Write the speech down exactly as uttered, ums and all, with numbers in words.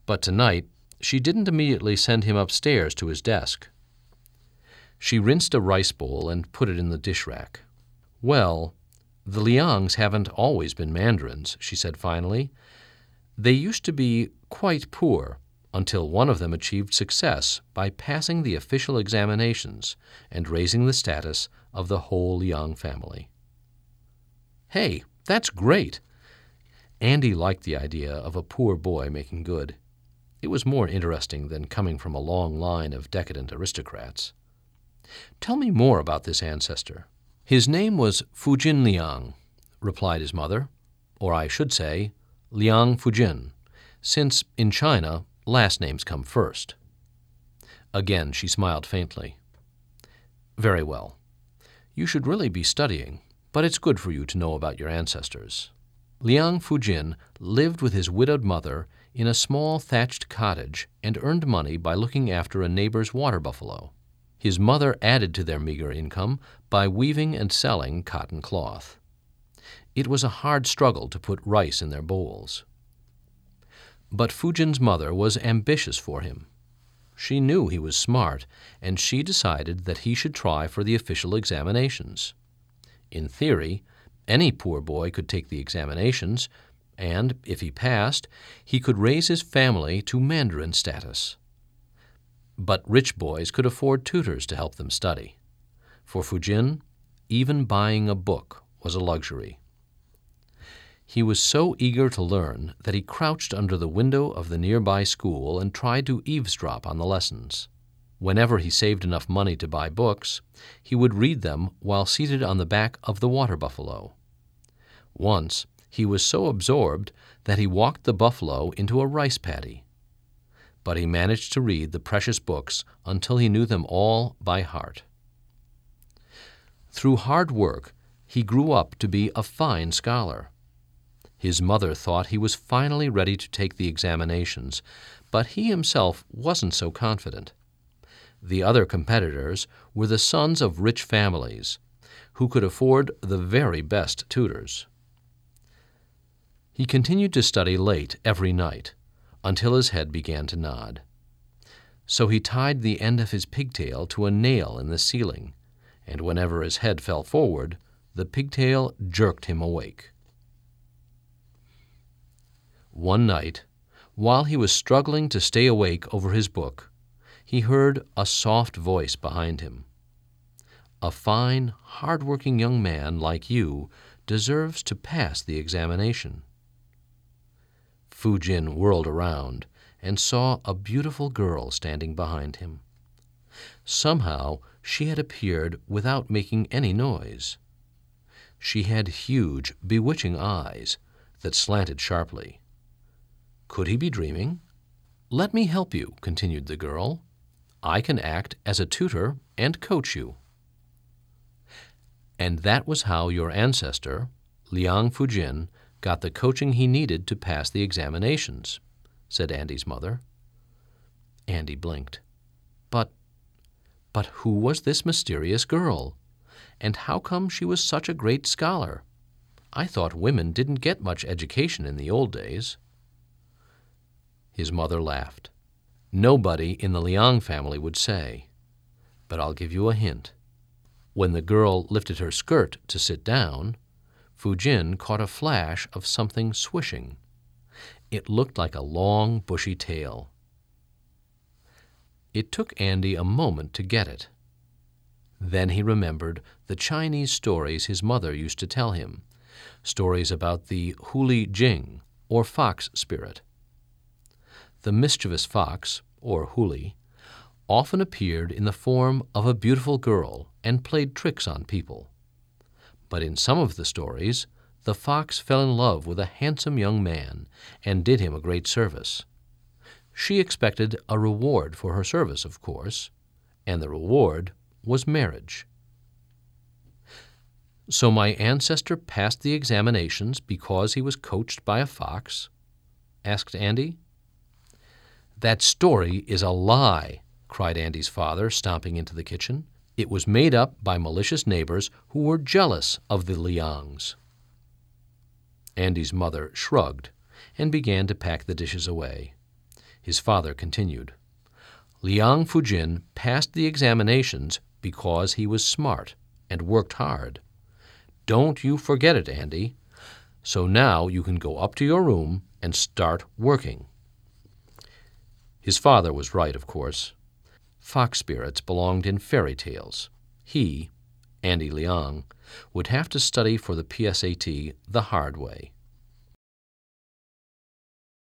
But tonight, she didn't immediately send him upstairs to his desk. She rinsed a rice bowl and put it in the dish rack. "Well, the Liangs haven't always been mandarins," she said finally. "They used to be quite poor until one of them achieved success by passing the official examinations and raising the status of the whole Liang family." "Hey, that's great!" Andy liked the idea of a poor boy making good. It was more interesting than coming from a long line of decadent aristocrats. "Tell me more about this ancestor." "His name was Fujin Liang," replied his mother, "or I should say Liang Fujin, since in China last names come first." Again she smiled faintly. "Very well. You should really be studying, but it's good for you to know about your ancestors." Liang Fujin lived with his widowed mother in a small thatched cottage and earned money by looking after a neighbor's water buffalo. His mother added to their meager income by weaving and selling cotton cloth. It was a hard struggle to put rice in their bowls. But Fujin's mother was ambitious for him. She knew he was smart, and she decided that he should try for the official examinations. In theory, any poor boy could take the examinations, and, if he passed, he could raise his family to mandarin status. But rich boys could afford tutors to help them study. For Fujin, even buying a book was a luxury. He was so eager to learn that he crouched under the window of the nearby school and tried to eavesdrop on the lessons. Whenever he saved enough money to buy books, he would read them while seated on the back of the water buffalo. Once, he was so absorbed that he walked the buffalo into a rice paddy. But he managed to read the precious books until he knew them all by heart. Through hard work, he grew up to be a fine scholar. His mother thought he was finally ready to take the examinations, but he himself wasn't so confident. The other competitors were the sons of rich families, who could afford the very best tutors. He continued to study late every night, until his head began to nod. So he tied the end of his pigtail to a nail in the ceiling, and whenever his head fell forward, the pigtail jerked him awake. One night, while he was struggling to stay awake over his book, he heard a soft voice behind him. "A fine, hard-working young man like you deserves to pass the examination." Fujin whirled around and saw a beautiful girl standing behind him. Somehow she had appeared without making any noise. She had huge, bewitching eyes that slanted sharply. Could he be dreaming? "Let me help you," continued the girl. "I can act as a tutor and coach you." "And that was how your ancestor, Liang Fujin, got the coaching he needed to pass the examinations," said Andy's mother. Andy blinked. But, but who was this mysterious girl? And how come she was such a great scholar? I thought women didn't get much education in the old days. His mother laughed. "Nobody in the Liang family would say. But I'll give you a hint. When the girl lifted her skirt to sit down, Fujin caught a flash of something swishing. It looked like a long, bushy tail." It took Andy a moment to get it. Then he remembered the Chinese stories his mother used to tell him, stories about the Huli Jing, or fox spirit. The mischievous fox, or Huli, often appeared in the form of a beautiful girl and played tricks on people. But in some of the stories, the fox fell in love with a handsome young man and did him a great service. She expected a reward for her service, of course, and the reward was marriage. "So my ancestor passed the examinations because he was coached by a fox?" asked Andy. "That story is a lie," cried Andy's father, stomping into the kitchen. "It was made up by malicious neighbors who were jealous of the Liangs." Andy's mother shrugged and began to pack the dishes away. His father continued, Liang Fujin passed the examinations because he was smart and worked hard. Don't you forget it, Andy. So now you can go up to your room and start working. His father was right, of course. Fox spirits belonged in fairy tales. He, Andy Liang, would have to study for the P S A T the hard way.